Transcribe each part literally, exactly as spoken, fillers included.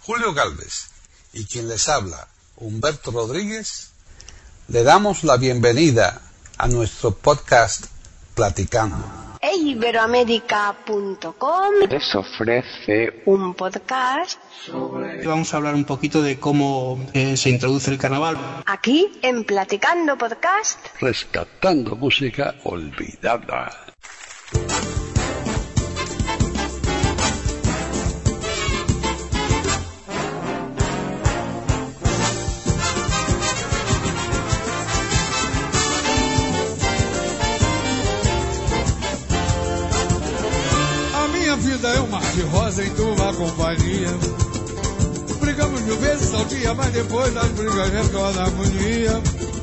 Julio Gálvez y quien les habla, Humberto Rodríguez, le damos la bienvenida a nuestro podcast Platicando. iberoamérica punto com les ofrece un podcast sobre... Vamos a hablar un poquito de cómo eh, se introduce el carnaval. Aquí en Platicando Podcast, rescatando música olvidada. A vida é um mar de rosa em tua companhia. Brigamos mil vezes ao dia, mas depois das brigas retorna a harmonia.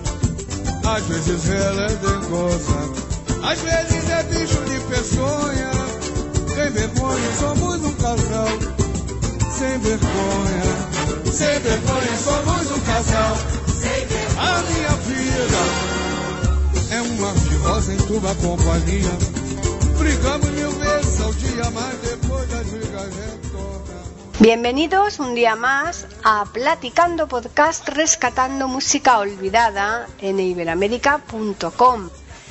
Às vezes ela é dengosa, às vezes é bicho de peçonha. Sem vergonha, somos um casal. Sem vergonha, sem vergonha, somos um casal. A minha vida é um mar de rosa em tua companhia. Brigamos mil veces al día, más después de brigas retorna. Bienvenidos un día más a Platicando Podcast, rescatando música olvidada en iberoamérica punto com.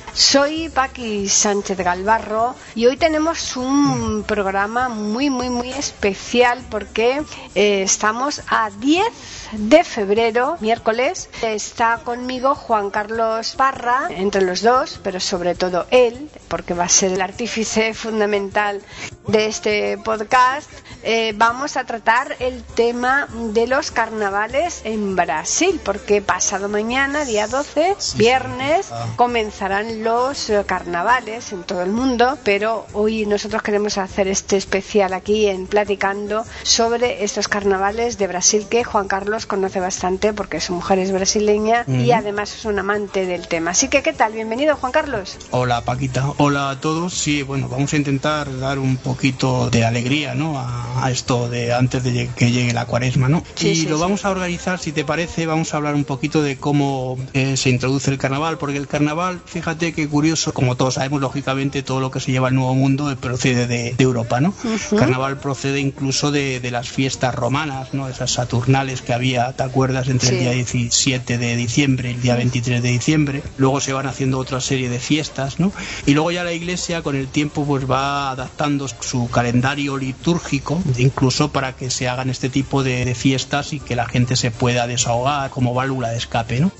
Soy Paqui Sánchez Galvarro y hoy tenemos un programa muy muy muy especial porque eh, estamos a diez de febrero, miércoles. Está conmigo Juan Carlos Parra, entre los dos, pero sobre todo él, porque va a ser el artífice fundamental de este podcast. Eh, vamos a tratar el tema de los carnavales en Brasil, porque pasado mañana, día doce, viernes, comenzarán los carnavales en todo el mundo, pero hoy nosotros queremos hacer este especial aquí en Platicando sobre estos carnavales de Brasil que Juan Carlos conoce bastante porque su mujer es brasileña uh-huh. y además es un amante del tema. Así que, ¿qué tal? Bienvenido, Juan Carlos. Hola, Paquita. Hola a todos. Sí, bueno, vamos a intentar dar un poquito de alegría, ¿no? A, a esto de antes de que llegue la cuaresma, ¿no? Sí, y sí, lo sí. vamos a organizar, si te parece, vamos a hablar un poquito de cómo eh, se introduce el carnaval, porque el carnaval, fíjate qué curioso, como todos sabemos, lógicamente, todo lo que se lleva al Nuevo Mundo procede de, de Europa, ¿no? Uh-huh. Carnaval procede incluso de, de las fiestas romanas, ¿no? Esas saturnales que había, ¿te acuerdas? Entre sí. el día diecisiete de diciembre y el día veintitrés de diciembre. Luego se van haciendo otra serie de fiestas, ¿no? Y luego ya la Iglesia con el tiempo pues va adaptando su calendario litúrgico, incluso para que se hagan este tipo de, de fiestas y que la gente se pueda desahogar como válvula de escape, ¿no?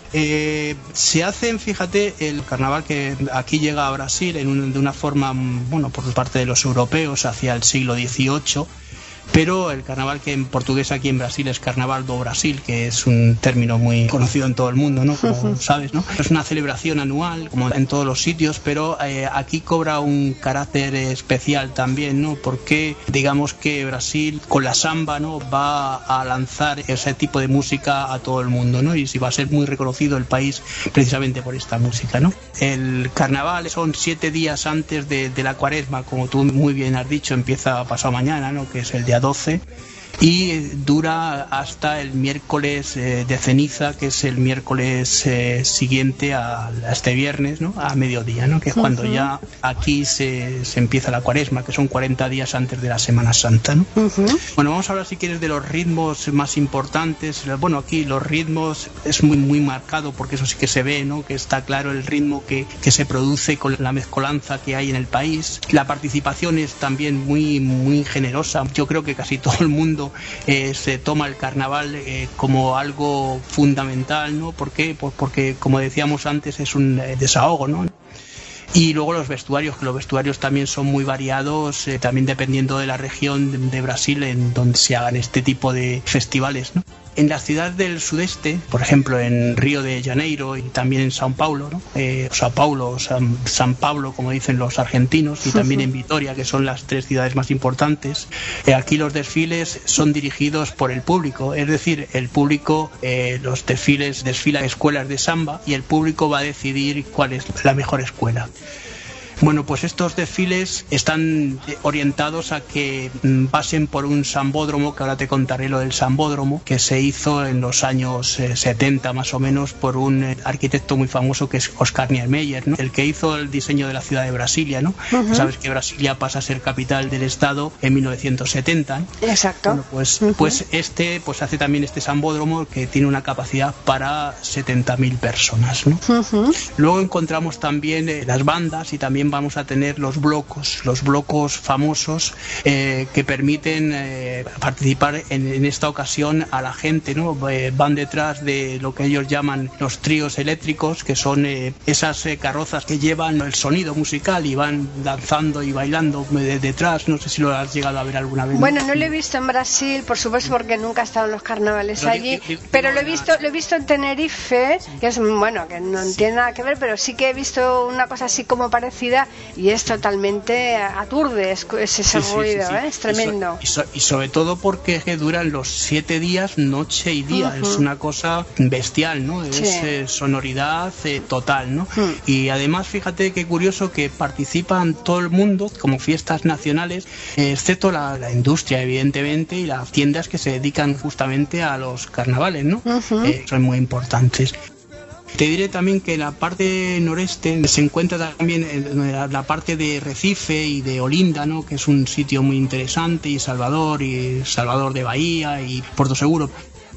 Eh, se hacen, fíjate, el carnaval que aquí llega a Brasil en un, de una forma, bueno, por parte de los europeos hacia el siglo dieciocho, pero el carnaval que en portugués aquí en Brasil es Carnaval do Brasil, que es un término muy conocido en todo el mundo, ¿no? Como sabes, ¿no? Es una celebración anual, como en todos los sitios, pero eh, aquí cobra un carácter especial también, ¿no? Porque digamos que Brasil con la samba, ¿no? Va a lanzar ese tipo de música a todo el mundo, ¿no? Y si va a ser muy reconocido el país precisamente por esta música, ¿no? El carnaval son siete días antes de, de la cuaresma, como tú muy bien has dicho, empieza pasado mañana, ¿no? Que es el día doce y dura hasta el miércoles eh, de ceniza, que es el miércoles eh, siguiente a, a este viernes, ¿no? A mediodía, ¿no? Que es uh-huh. cuando ya aquí se, se empieza la cuaresma, que son cuarenta días antes de la Semana Santa, ¿no? Uh-huh. Bueno, vamos a hablar, si quieres, de los ritmos más importantes. Bueno, aquí los ritmos es muy muy marcado porque eso sí que se ve, ¿no? Que está claro el ritmo que, que se produce con la mezcolanza que hay en el país. La participación es también muy muy generosa. Yo creo que casi todo el mundo Eh, se toma el carnaval eh, como algo fundamental, ¿no? ¿Por qué? Pues porque, como decíamos antes, es un eh, desahogo, ¿no? Y luego los vestuarios, que los vestuarios también son muy variados, eh, también dependiendo de la región de, de Brasil en donde se hagan este tipo de festivales, ¿no? En las ciudades del sudeste, por ejemplo en Río de Janeiro y también en São Paulo, ¿no? eh, São Paulo, San, San Pablo, como dicen los argentinos, y también en Vitoria, que son las tres ciudades más importantes, eh, aquí los desfiles son dirigidos por el público, es decir, el público, eh, los desfiles desfilan escuelas de samba y el público va a decidir cuál es la mejor escuela. Bueno, pues estos desfiles están orientados a que pasen por un sambódromo, que ahora te contaré lo del sambódromo, que se hizo en los años eh, setenta más o menos por un eh, arquitecto muy famoso que es Oscar Niemeyer, ¿no? El que hizo el diseño de la ciudad de Brasilia, ¿no? Uh-huh. Sabes que Brasilia pasa a ser capital del estado en mil novecientos setenta, ¿no? Exacto. Bueno, pues, uh-huh. pues este pues hace también este sambódromo que tiene una capacidad para setenta mil personas, ¿no? Uh-huh. Luego encontramos también eh, las bandas y también vamos a tener los blocos, los blocos famosos eh, que permiten eh, participar en, en esta ocasión a la gente, ¿no? Eh, van detrás de lo que ellos llaman los tríos eléctricos, que son eh, esas eh, carrozas que llevan el sonido musical y van danzando y bailando de, detrás. No sé si lo has llegado a ver alguna vez. Bueno, no lo he visto en Brasil, por supuesto, porque nunca he estado en los carnavales pero allí, di, di, pero lo he visto, lo he visto en Tenerife, que es bueno, que no tiene nada que ver, pero sí que he visto una cosa así como parecida. Y es totalmente aturde, es, es ese sí, ruido, sí, sí, sí. ¿eh? Es tremendo. Y, so, y, so, y sobre todo porque duran los siete días, noche y día. Uh-huh. Es una cosa bestial, ¿no? Es sí. eh, sonoridad eh, total, ¿no? Uh-huh. Y además, fíjate qué curioso que participan todo el mundo como fiestas nacionales, eh, excepto la, la industria, evidentemente, y las tiendas que se dedican justamente a los carnavales, ¿no? Uh-huh. Eh, son muy importantes. Te diré también que en la parte noreste se encuentra también la parte de Recife y de Olinda, ¿no? Que es un sitio muy interesante, y Salvador, y Salvador de Bahía y Puerto Seguro.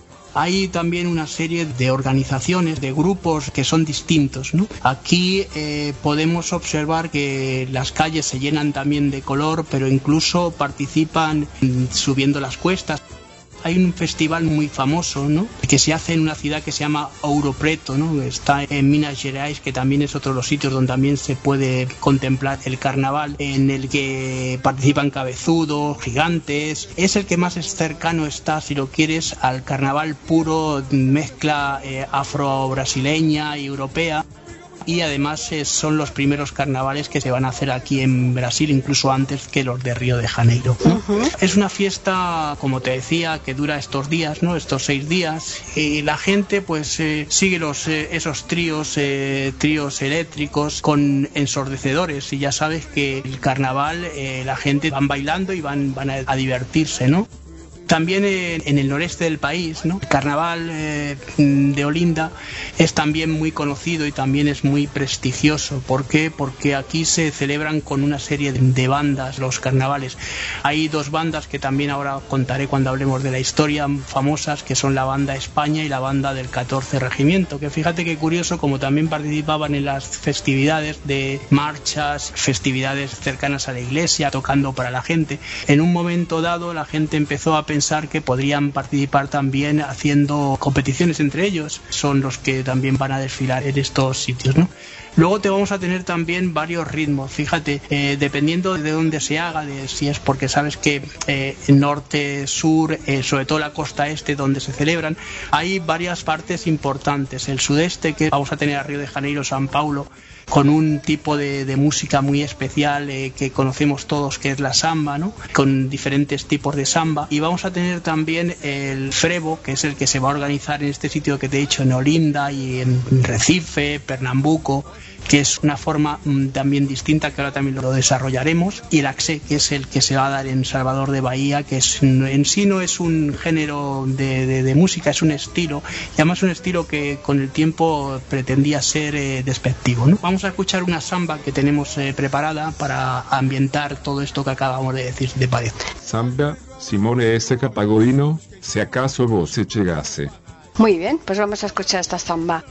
Hay también una serie de organizaciones, de grupos que son distintos, ¿no? Aquí eh, podemos observar que las calles se llenan también de color, pero incluso participan subiendo las cuestas. Hay un festival muy famoso, ¿no? Que se hace en una ciudad que se llama Ouro Preto, ¿no? Está en Minas Gerais, que también es otro de los sitios donde también se puede contemplar el carnaval, en el que participan cabezudos, gigantes. Es el que más cercano está, si lo quieres, al carnaval puro, mezcla eh, afro-brasileña y europea. Y además eh, son los primeros carnavales que se van a hacer aquí en Brasil, incluso antes que los de Río de Janeiro, ¿no? Uh-huh. Es una fiesta, como te decía, que dura estos días, ¿no? Estos seis días, y la gente pues eh, sigue los eh, esos tríos eh, tríos eléctricos con ensordecedores, y ya sabes que el carnaval eh, la gente van bailando y van, van a, a divertirse, ¿no? También en, en el noreste del país, ¿no? El carnaval eh, de Olinda es también muy conocido y también es muy prestigioso. ¿Por qué? Porque aquí se celebran con una serie de, de bandas los carnavales. Hay dos bandas que también ahora contaré cuando hablemos de la historia, famosas, que son la banda España y la banda del catorce Regimiento, que fíjate qué curioso, como también participaban en las festividades de marchas, festividades cercanas a la iglesia, tocando para la gente. En un momento dado la gente empezó a pensar que podrían participar también haciendo competiciones entre ellos. Son los que también van a desfilar en estos sitios, ¿no? Luego te vamos a tener también varios ritmos, fíjate, eh, dependiendo de dónde se haga, de si es porque sabes que eh, norte, sur, eh, sobre todo la costa este donde se celebran, hay varias partes importantes. El sudeste, que vamos a tener a Río de Janeiro, San Paulo, con un tipo de, de música muy especial eh, que conocemos todos, que es la samba, ¿no? Con diferentes tipos de samba. Y vamos a tener también el frevo, que es el que se va a organizar en este sitio que te he dicho, en Olinda y en Recife, Pernambuco, que es una forma mmm, también distinta, que ahora también lo desarrollaremos, y el axé, que es el que se va a dar en Salvador de Bahía, que es, en sí no es un género de, de, de música, es un estilo, y además un estilo que con el tiempo pretendía ser eh, despectivo, ¿no? Vamos a escuchar una samba que tenemos eh, preparada para ambientar todo esto que acabamos de decir, ¿te parece? Samba, Simone S. Capagodino, si acaso vos llegase. Muy bien, pues vamos a escuchar esta samba.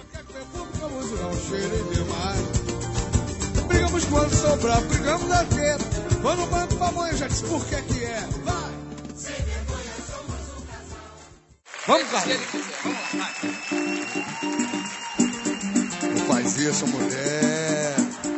Brigamos quando sobrar, brigamos na guerra. Quando o banco pra mãe já diz por que que é. Vai! Sem vergonha somos um casal. Vamos, Carlos. Não faz isso, mulher.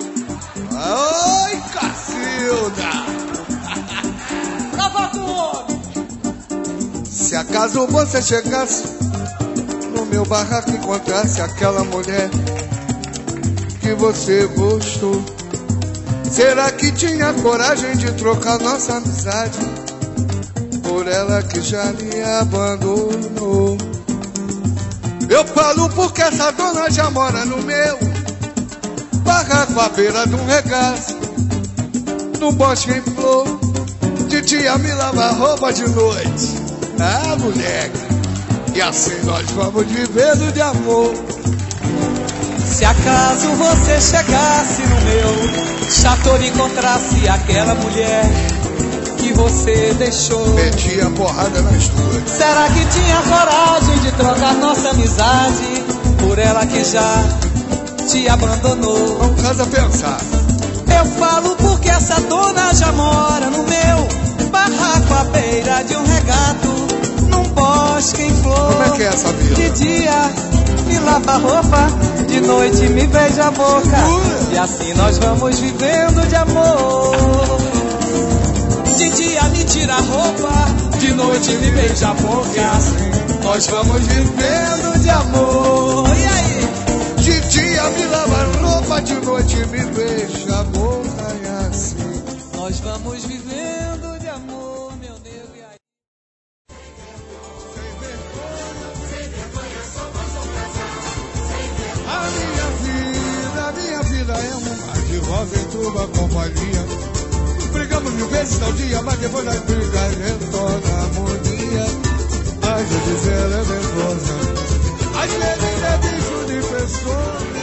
Oi, Cacilda. Brava do homem. Se acaso você chegasse no meu barraco e encontrasse aquela mulher que você gostou, será que tinha coragem de trocar nossa amizade por ela que já me abandonou? Eu falo porque essa dona já mora no meu barraco à beira de um regaço. no bosque em flor, titia me lava a roupa de noite. Ah, moleque, e assim nós vamos vivendo de amor. Se acaso você chegasse no meu chateau e encontrasse aquela mulher que você deixou, metia porrada nas duas. Será que tinha coragem de trocar nossa amizade por ela que já te abandonou? Não casa pensar. Eu falo porque essa dona já mora no meu barraco à beira de um regato, num bosque em flor. Como é que é essa vida? De dia me lava a roupa, de noite me beija a boca. Segura. E assim nós vamos vivendo de amor. De dia me tira a roupa, de noite me beija a boca. E assim nós vamos vivendo de amor. E aí? De dia me lava a roupa, de noite me beija a boca. E assim nós vamos vivendo de amor, meu nego. E aí? A minha vida, a minha vida é um mar de rosa em tua companhia. Brigamos mil vezes ao dia, mas depois das brigas retorna a harmonia. Às vezes ela é nervosa, às vezes é bicho de pessoa.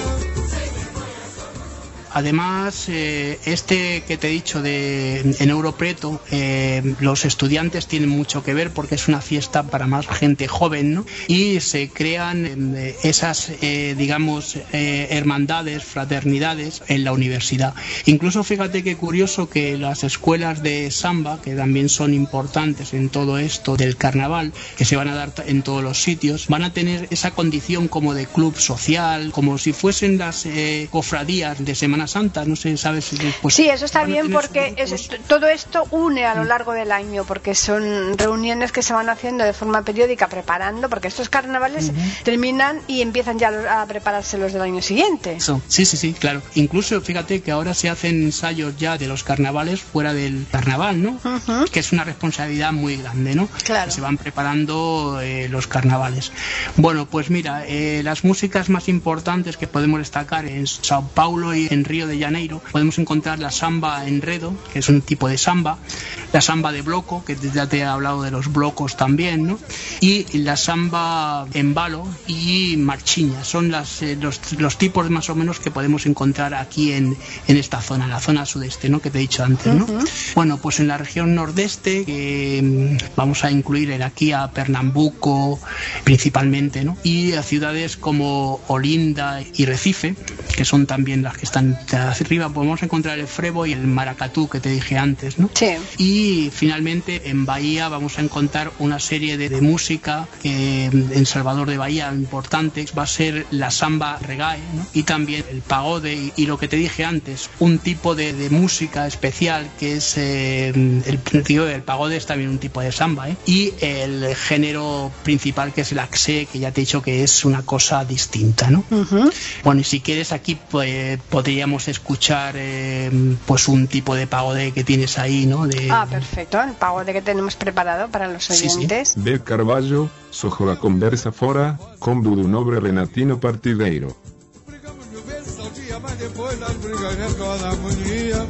Además, eh, este que te he dicho de en Europreto, eh, los estudiantes tienen mucho que ver porque es una fiesta para más gente joven, ¿no? Y se crean eh, esas, eh, digamos, eh, hermandades, fraternidades en la universidad. Incluso fíjate qué curioso que las escuelas de samba, que también son importantes en todo esto del carnaval, que se van a dar en todos los sitios, van a tener esa condición como de club social, como si fuesen las eh, cofradías de Semana Santa, no sé, ¿sabes? Pues, sí, eso está bien porque es, todo esto une a lo largo del año, porque son reuniones que se van haciendo de forma periódica preparando, porque estos carnavales uh-huh. terminan y empiezan ya a prepararse los del año siguiente. Eso, sí, sí, sí, claro. Incluso fíjate que ahora se hacen ensayos ya de los carnavales fuera del carnaval, ¿no? Uh-huh. Que es una responsabilidad muy grande, ¿no? Claro. Se van preparando eh, los carnavales. Bueno, pues mira, eh, las músicas más importantes que podemos destacar en Sao Paulo y en Río de Janeiro podemos encontrar la samba enredo, que es un tipo de samba, la samba de bloco, que ya te he hablado de los blocos también, ¿no? Y la samba en balo y marchiña, son las, eh, los, los tipos más o menos que podemos encontrar aquí en, en esta zona, en la zona sudeste, ¿no? Que te he dicho antes, ¿no? Uh-huh. Bueno, pues en la región nordeste, que vamos a incluir en aquí a Pernambuco principalmente, ¿no? Y a ciudades como Olinda y Recife, que son también las que están hacia arriba, podemos encontrar el frevo y el maracatú que te dije antes, ¿no? Sí. Y finalmente en Bahía vamos a encontrar una serie de, de música que en Salvador de Bahía importante va a ser la samba reggae, ¿no? Y también el pagode y, y lo que te dije antes, un tipo de, de música especial que es eh, el tío del pagode es también un tipo de samba, ¿eh? Y el género principal que es el axé, que ya te he dicho que es una cosa distinta, ¿no? Uh-huh. Bueno, y si quieres aquí pues, podríamos escuchar eh, pues un tipo de pagode que tienes ahí, ¿no? De... Ah, perfecto, el pagode que tenemos preparado para los oyentes. Sí, sí. Bel Carvalho, sojo la conversa fora, com do nobre Renatino Partideiro. Brigamos mil vezes ao dia, mas depois das brigas retorna a harmonia.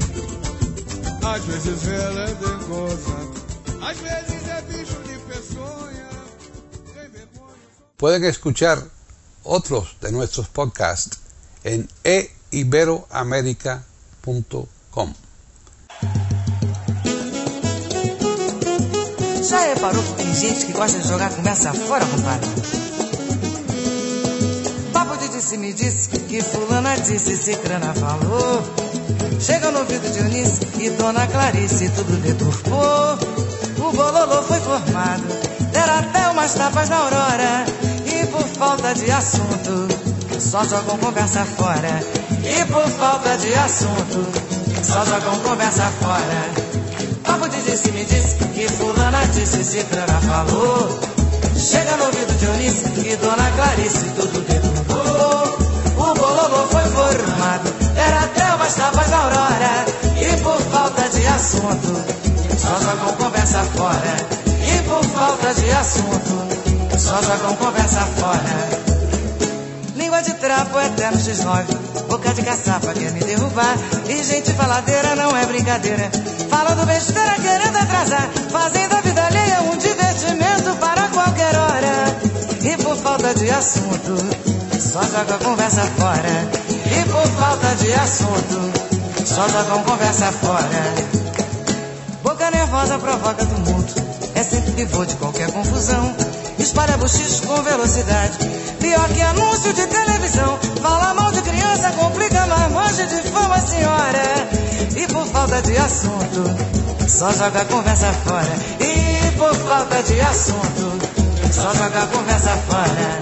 Às vezes ela é dengosa, às vezes é bicho de peçonha. Pueden escuchar otros de nuestros podcasts en e iberoamerica punto com. Já reparou que tem gente que gosta de jogar conversa fora, compadre? Papo de disse me disse, que fulana disse, cicrana falou. Chega no ouvido de Eunice e Dona Clarice tudo deturpou. O bololô foi formado, deram até umas tapas na aurora. E por falta de assunto, só jogam conversa fora. E por falta de assunto, só jogam conversa fora. Papo de disse me disse, que fulana disse, cicrana falou. Chega no ouvido de Eunice e Dona Clarice tudo deturpou. O bololô foi formado, era até umas tapas na aurora. E por falta de assunto, só jogam conversa fora. E por falta de assunto, só jogam conversa fora. Língua língua de trapo, eterno xis nove. Boca de caçapa quer me derrubar. E gente faladeira não é brincadeira. Falando besteira querendo atrasar. Fazendo a vida alheia um divertimento para qualquer hora. E por falta de assunto, só joga a conversa fora. E por falta de assunto, só jogam conversa fora. Boca nervosa provoca tumulto. É sempre pivô de qualquer confusão. Espalha bochicho com velocidade. Pior que anúncio de televisão. Fala mal de criança, complica, mas manja de fama, senhora. E por falta de assunto, só joga a conversa fora. E por falta de assunto, só joga a conversa fora.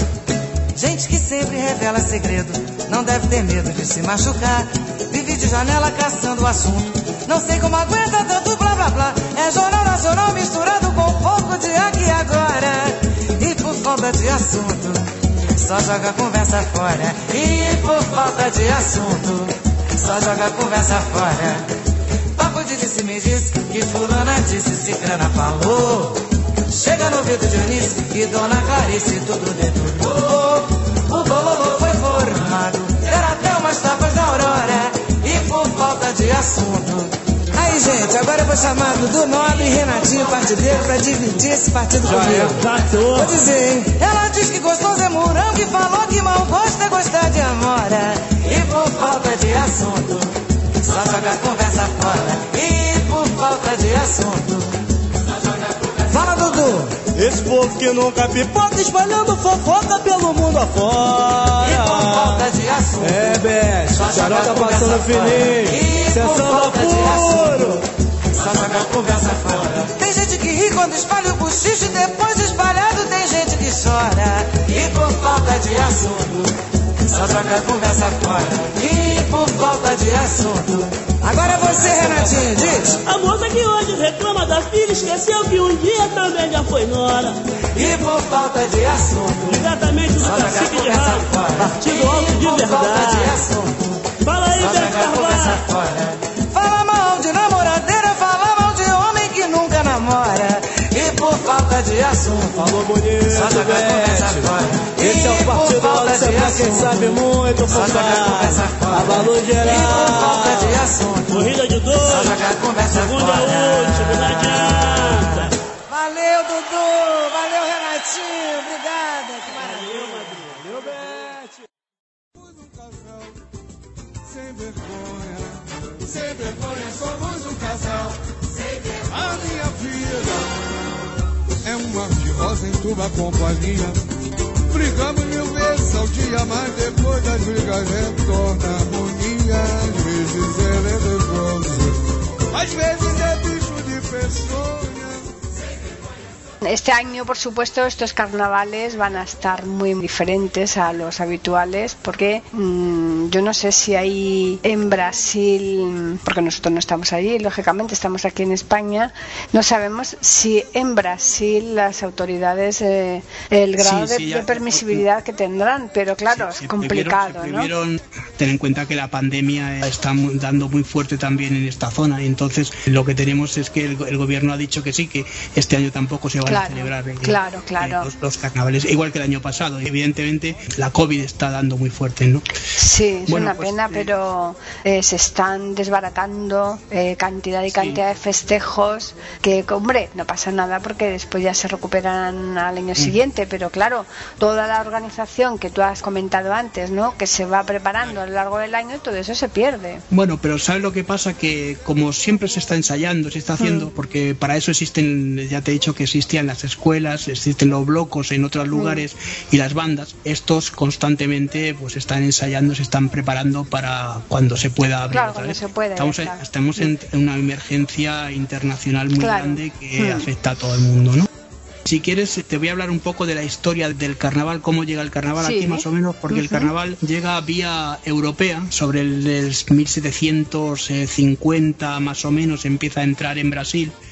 Gente que sempre revela segredo, não deve ter medo de se machucar. Vive de janela caçando o assunto. Não sei como aguenta tanto blá blá blá. É jornal nacional misturado com um pouco de aqui e agora. E por falta de assunto, só joga a conversa fora. E por falta de assunto, só joga a conversa fora. Papo de disse me disse, que fulana disse, cicrana falou. Chega no ouvido de Eunice e Dona Clarice tudo deturpou. O bololô foi formado, era até umas tapas da Aurora. E por falta de assunto. Aí, gente, agora eu vou chamar Dudu Nobre e Renatinho Partideiro pra dividir esse partido comigo. Vou dizer, hein? Ela diz que gostoso é morango e falou que mal gosta é gostar de amora. E por falta de assunto, só joga a conversa fora. E por falta de assunto, só joga a conversa fora. Fala, Dudu! Esse povo que nunca pipoca espalhando fofoca pelo mundo afora. E por falta de assunto, é, Beth, Charota passando fininho. Sessão puro. Só joga a conversa fora. Tem gente que ri quando espalha o bochicho e depois espalhado tem gente que chora. E por falta de assunto, só joga a conversa fora. E por falta de assunto. Agora é você, Renatinho, diz. A moça que hoje reclama da filha esqueceu que um dia também já foi nora. E por falta de assunto, diretamente do cacique de rádio, partido alto de verdade. Fala aí, Beto Carvalho. Fala mal de namoradeira, fala mal de homem que nunca namora. E por falta de assunto, falou bonito, só joga a conversa fora. Esse é o partido alto, é pra quem sabe muito focar. Avalor geral. E por falta de assunto, corrida de dois, só joga a conversa segunda fora. última, não adianta. Valeu, Dudu, valeu, Renatinho, obrigada, que maravilha. Valeu, Beth. Sem vergonha, sem vergonha, somos um casal. A minha vida é uma de rosa em tua companhia. Brigamos mil vezes ao dia, mas depois das brigas retorna a harmonia. Às vezes ela é nervosa, às vezes é bicho de pessoa. Este año, por supuesto, estos carnavales van a estar muy diferentes a los habituales porque mmm, yo no sé si hay en Brasil, porque nosotros no estamos allí, lógicamente estamos aquí en España, no sabemos si en Brasil las autoridades eh, el grado sí, sí, de, ya, de permisibilidad que tendrán, pero claro, sí, es complicado, previeron, ¿no? Ten en cuenta que la pandemia está muy, dando muy fuerte también en esta zona y entonces lo que tenemos es que el, el gobierno ha dicho que sí, que este año tampoco se va claro, a celebrar el, claro, claro. El, los, los carnavales, igual que el año pasado. Evidentemente la COVID está dando muy fuerte, ¿no? Sí, es bueno, una pues, pena, eh, pero eh, se están desbaratando eh, cantidad y cantidad sí. de festejos que, hombre, no pasa nada porque después ya se recuperan al año mm. siguiente, pero claro, toda la organización que tú has comentado antes, ¿no? Que se va preparando a lo largo del año, todo eso se pierde. Bueno, pero ¿sabes lo que pasa? Que como siempre se está ensayando, se está haciendo, mm. porque para eso existen, ya te he dicho que existían las escuelas, existen los blocos en otros lugares mm. y las bandas, estos constantemente pues están ensayando, se están preparando para cuando se pueda abrir. Claro, cuando se puede, estamos en, estamos en una emergencia internacional muy claro. grande que mm. afecta a todo el mundo, ¿no? Si quieres, te voy a hablar un poco de la historia del carnaval, cómo llega el carnaval sí. aquí más o menos, porque uh-huh. el carnaval llega vía europea, sobre el, el mil setecientos cincuenta más o menos empieza a entrar en Brasil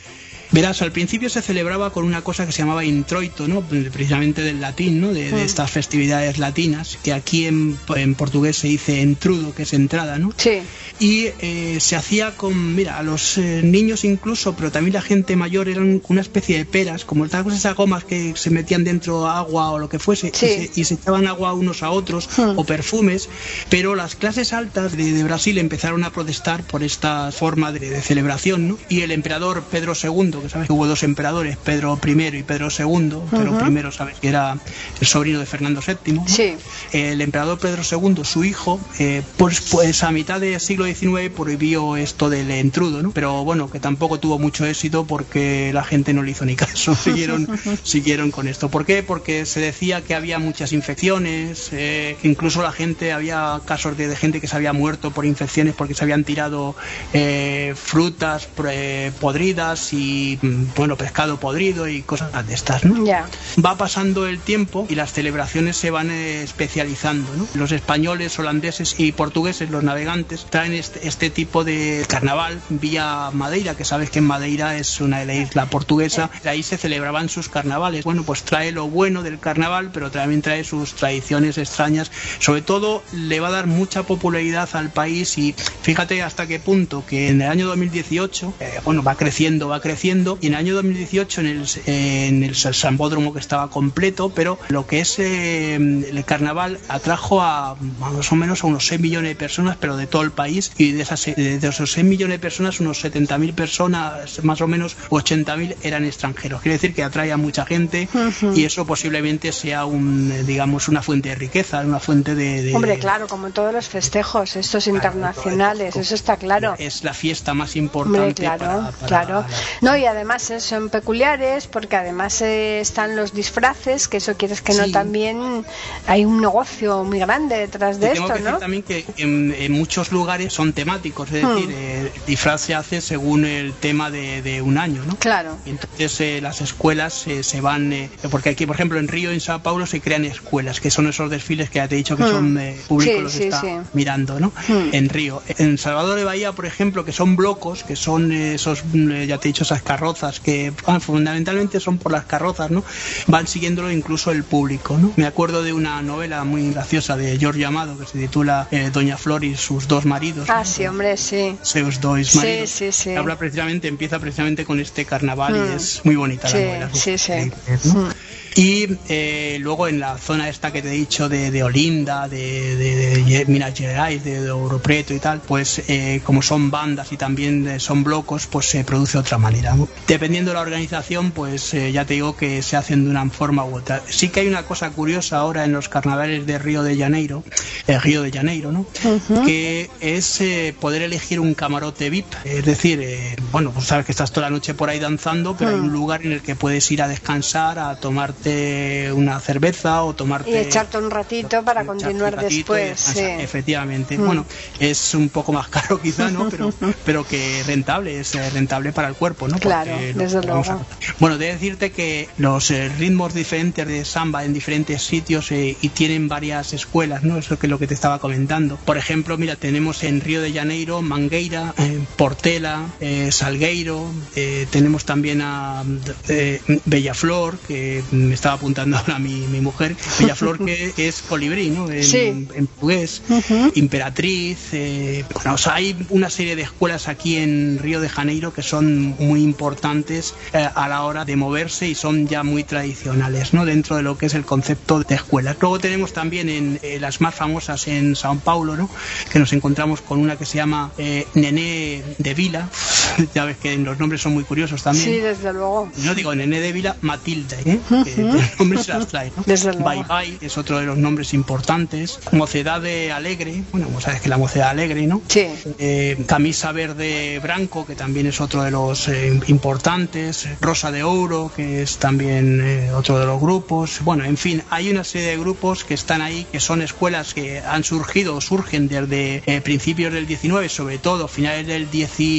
Verás, al principio se celebraba con una cosa que se llamaba introito, ¿no? Precisamente del latín, ¿no? De, de estas festividades latinas, que aquí en, en portugués se dice entrudo, que es entrada, ¿no? Sí. Y eh, se hacía con, mira, a los eh, niños incluso, pero también la gente mayor, eran una especie de peras, como estas cosas, esas gomas que se metían dentro agua o lo que fuese, sí. y, se, y se echaban agua unos a otros, hmm. o perfumes, pero las clases altas de, de Brasil empezaron a protestar por esta forma de, de celebración, ¿no? Y el emperador Pedro segundo, que sabes que hubo dos emperadores, Pedro primero y Pedro segundo, uh-huh. Pedro primero, sabes que era el sobrino de Fernando séptimo, ¿no? Sí. El emperador Pedro segundo, su hijo, eh, pues, pues a mitad del siglo diecinueve prohibió esto del entrudo, ¿no? Pero bueno, que tampoco tuvo mucho éxito porque la gente no le hizo ni caso, siguieron, siguieron con esto. ¿Por qué? Porque se decía que había muchas infecciones, eh, incluso la gente, había casos de, de gente que se había muerto por infecciones porque se habían tirado eh, frutas eh, podridas y, bueno, pescado podrido y cosas de estas, ¿no? Yeah. Va pasando el tiempo y las celebraciones se van eh, especializando, ¿no? Los españoles, holandeses y portugueses, los navegantes, traen este, este tipo de carnaval vía Madeira, que sabes que en Madeira es una isla portuguesa, de ahí se celebraban sus carnavales. Bueno, pues trae lo bueno del carnaval, pero también trae sus tradiciones extrañas. Sobre todo le va a dar mucha popularidad al país y fíjate hasta qué punto que en el año dos mil dieciocho, eh, bueno, va creciendo, va creciendo, y en el año dos mil dieciocho en el, eh, en el Sambódromo, que estaba completo, pero lo que es eh, el carnaval atrajo a más o menos a unos seis millones de personas, pero de todo el país, y de, esas, de esos seis millones de personas, unos setenta mil personas, más o menos ochenta mil eran extranjeros. Quiere decir que atrae a mucha gente, uh-huh. y eso posiblemente sea un, digamos, una fuente de riqueza, una fuente de... de Hombre, claro, como en todos los festejos, estos claro, internacionales, eso está claro. Es la fiesta más importante. Hombre, claro, para, para claro. La... No, y además eh, son peculiares porque además eh, están los disfraces, que eso quieres que sí. no, también hay un negocio muy grande detrás de y esto, tengo que ¿no? decir también que en, en muchos lugares son temáticos, es hmm. decir, eh, el disfraz se hace según el tema de, de un año, ¿no? Claro. Y entonces eh, las escuelas eh, se van, eh, porque aquí, por ejemplo, en Río y en Sao Paulo se crean escuelas, que son esos desfiles que ya te he dicho que hmm. son eh, públicos sí, los sí, que está sí. mirando, ¿no? Hmm. En Río. En Salvador de Bahía, por ejemplo, que son blocos, que son eh, esos, eh, ya te he dicho, esas carrozas, que ah, fundamentalmente son por las carrozas, ¿no? Van siguiéndolo incluso el público, ¿no? Me acuerdo de una novela muy graciosa de Giorgio Amado que se titula eh, Doña Flor y sus dos maridos. Ah, ¿no? sí, hombre, sí. Sus dos maridos. Sí, sí, sí. Habla precisamente, empieza precisamente con este carnaval mm. y es muy bonita sí, la novela. Sí, sí. ¿no? Mm. Y eh, luego en la zona esta que te he dicho de, de Olinda, de, de, de Minas Gerais, de, de Ouro Preto y tal, pues eh, como son bandas y también eh, son blocos, pues se produce de otra manera, ¿no? Dependiendo de la organización, pues eh, ya te digo que se hacen de una forma u otra. Sí que hay una cosa curiosa ahora en los carnavales de Río de Janeiro, eh, Río de Janeiro, ¿no? Uh-huh. Que es eh, poder elegir un camarote V I P, es decir, eh, bueno, pues sabes que estás toda la noche por ahí danzando, pero uh-huh. hay un lugar en el que puedes ir a descansar, a tomarte una cerveza o tomarte y echarte un ratito para continuar ratito después, sí. Efectivamente. Mm. Bueno, es un poco más caro quizá, ¿no? Pero pero que rentable, es rentable para el cuerpo, ¿no? Claro, porque desde luego. A... Bueno, de decirte que los eh, ritmos diferentes de samba en diferentes sitios eh, y tienen varias escuelas, ¿no? Eso que es lo que te estaba comentando. Por ejemplo, mira, tenemos en Río de Janeiro Mangueira, eh, Portela, eh, Salgueiro, eh, tenemos también a eh, Bellaflor, que me estaba apuntando ahora mi, mi mujer, Bellaflor, que, que es colibrí, ¿no? En, sí. en portugués, uh-huh. Imperatriz, eh, bueno, o sea, hay una serie de escuelas aquí en Río de Janeiro que son muy importantes eh, a la hora de moverse y son ya muy tradicionales, ¿no? Dentro de lo que es el concepto de escuelas. Luego tenemos también en eh, las más famosas en Sao Paulo, ¿no? Que nos encontramos con una que se llama eh, Nené de Vila, ya ves que los nombres son muy curiosos también. Sí, desde luego. No digo Nené de Vila, Matilde, ¿eh? Uh-huh. Que los nombres se las trae, ¿no? Desde luego. Bye Bye es otro de los nombres importantes. Mocedad de Alegre, bueno, como sabes que la Mocedad Alegre, ¿no? Sí. Eh, Camisa Verde Branco, que también es otro de los eh, importantes. Rosa de Ouro, que es también eh, otro de los grupos. Bueno, en fin, hay una serie de grupos que están ahí, que son escuelas que han surgido o surgen desde eh, principios del diecinueve, sobre todo finales del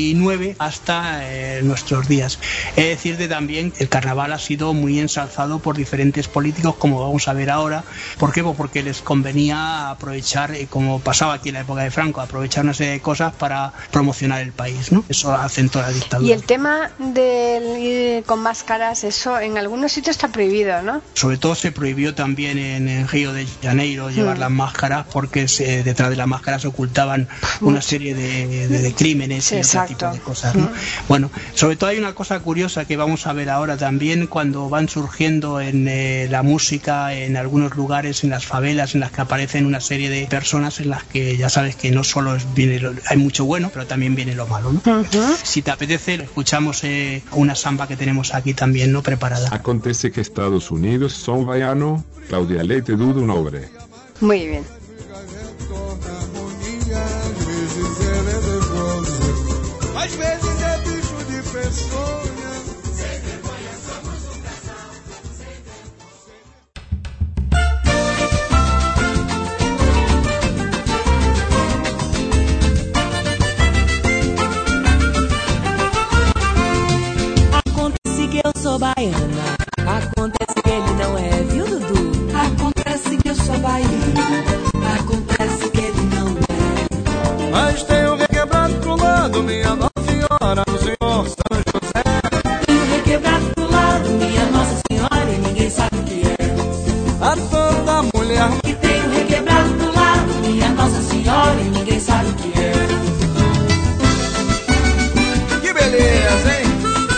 diecinueve hasta eh, nuestros días. Es decirte también que el carnaval ha sido muy ensalzado por por diferentes políticos, como vamos a ver ahora. ¿Por qué? Pues porque les convenía aprovechar, eh, como pasaba aquí en la época de Franco, aprovechar una serie de cosas para promocionar el país, ¿no? Eso hacen toda la dictadura. Y el tema del ir con máscaras, eso en algunos sitios está prohibido, ¿no? Sobre todo se prohibió también en, en Río de Janeiro llevar mm. las máscaras, porque se, detrás de las máscaras se ocultaban una serie de, de, de crímenes sí, y otro tipo de cosas, ¿no? Mm. Bueno, sobre todo hay una cosa curiosa que vamos a ver ahora también, cuando van surgiendo en eh, la música en algunos lugares, en las favelas, en las que aparecen una serie de personas en las que ya sabes que no solo es, viene lo, hay mucho bueno, pero también viene lo malo, ¿no? Uh-huh. Si te apetece, escuchamos eh, una samba que tenemos aquí también, ¿no? Preparada. Acontece que Estados Unidos son baiano, Cláudia Leite Duda un hombre. Muy bien. Às vezes é bicho de peçonha. Sem vergonha somos um casal. Acontece que eu sou baiana. Acontece que ele não é, viu, Dudu? Acontece que eu sou baiana. Acontece que ele não é. Mas tenho requebrado pro lado, minha Nossa Senhora, o Senhor São José. Tenho requebrado pro lado, minha Nossa Senhora, e ninguém sabe o que é. A tanta mulher. E tenho requebrado pro lado, minha Nossa Senhora, e ninguém sabe o que é. Que beleza, hein?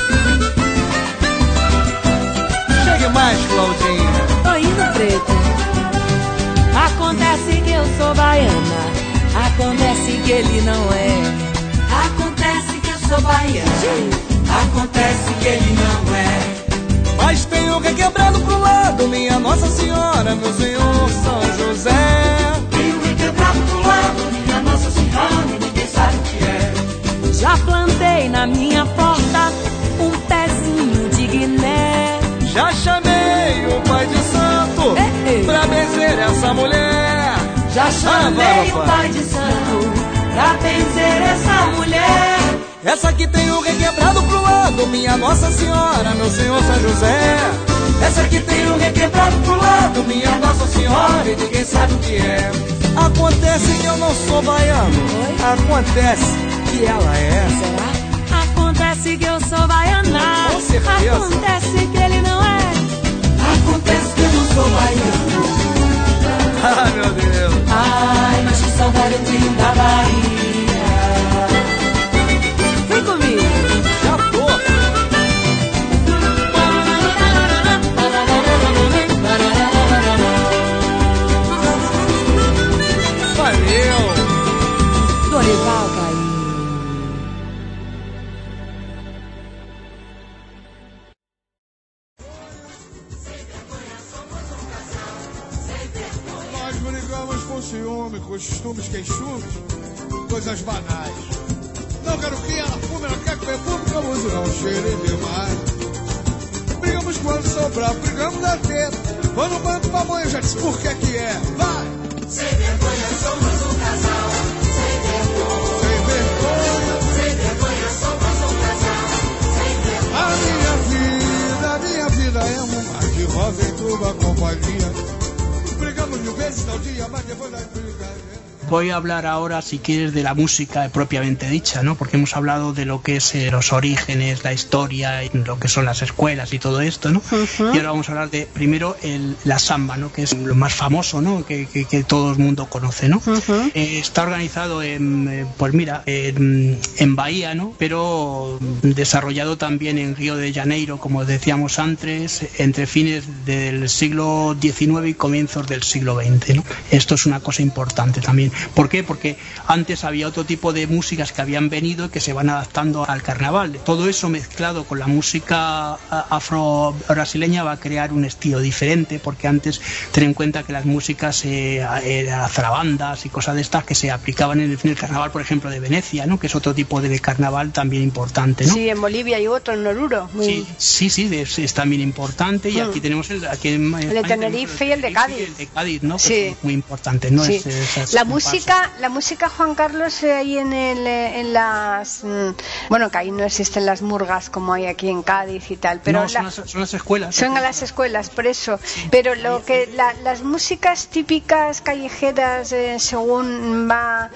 Chegue mais, Claudinha. Tô indo, preto. Acontece que eu sou baiana. Acontece que ele não é. Acontece que eu sou baiana. Acontece que ele não é. Mas tenho requebrado pro lado, minha Nossa Senhora, meu Senhor São José. Tenho requebrado pro lado, minha Nossa Senhora, e ninguém sabe o que é. Já plantei na minha porta um pezinho de Guiné. Já chamei o Pai de Santo ei, ei. pra benzer essa mulher. Já chamei ah, o Pai de Santo pra benzer essa mulher. Essa que tem o requebrado pro lado, minha Nossa Senhora, meu Senhor São José. Essa que tem o requebrado pro lado, minha Nossa Senhora, e ninguém sabe o que é. Acontece que eu não sou baiano. Oi? Acontece que ela é. Será? Acontece que eu sou baiana. Com certeza. Acontece que ele não é. Acontece que eu não sou baiano. Ai, meu Deus. Ai, mas que saudade eu tenho da Bahia. Vem comigo. Já tô. Valeu. Dorival Caim. Nós brigamos com ciúme, costumes, queixumes, coisas banais. Não quero que ela fume, ela quer comer pública, música não cheire demais. Brigamos quando sobrar, brigamos até. Vou no banco pra mãe, eu já disse por que que é. Vai! Sem vergonha somos um casal. Sem vergonha. Sem vergonha. Sem vergonha somos um casal. Sem vergonha. A minha vida, a minha vida é um mar de rosa em tua companhia. Brigamos mil vezes ao dia, mas depois das brigas. Voy a hablar ahora, si quieres, de la música propiamente dicha, ¿no? Porque hemos hablado de lo que es eh, los orígenes, la historia, y lo que son las escuelas y todo esto, ¿no? Uh-huh. Y ahora vamos a hablar de, primero, el, la samba, ¿no? Que es lo más famoso, ¿no? Que, que, que todo el mundo conoce, ¿no? Uh-huh. Eh, está organizado en, eh, pues mira, en, en Bahía, ¿no? Pero desarrollado también en Río de Janeiro, como decíamos antes, entre fines del siglo diecinueve y comienzos del siglo veinte, ¿no? Esto es una cosa importante también. ¿Por qué? Porque antes había otro tipo de músicas que habían venido y que se van adaptando al carnaval. Todo eso mezclado con la música afro-brasileña va a crear un estilo diferente, porque antes ten en cuenta que las músicas eh, eran zarabandas y cosas de estas que se aplicaban en el, en el carnaval, por ejemplo, de Venecia, ¿no? Que es otro tipo de carnaval también importante, ¿no? Sí, en Bolivia y otro, en Oruro. Muy... Sí, sí, sí, es, es también importante. Y mm. aquí tenemos el, aquí en, el de Tenerife y el de Cádiz. El de Cádiz, ¿no? Sí. Muy importante, ¿no? Sí. Es, es, es, la música música, la música, Juan Carlos, eh, ahí en, el, en las... Bueno, que ahí no existen las murgas como hay aquí en Cádiz y tal, pero no, son, la, las, son las escuelas. Son a las escuelas, por eso. Sí. Pero lo que la, las músicas típicas callejeras, eh, según va,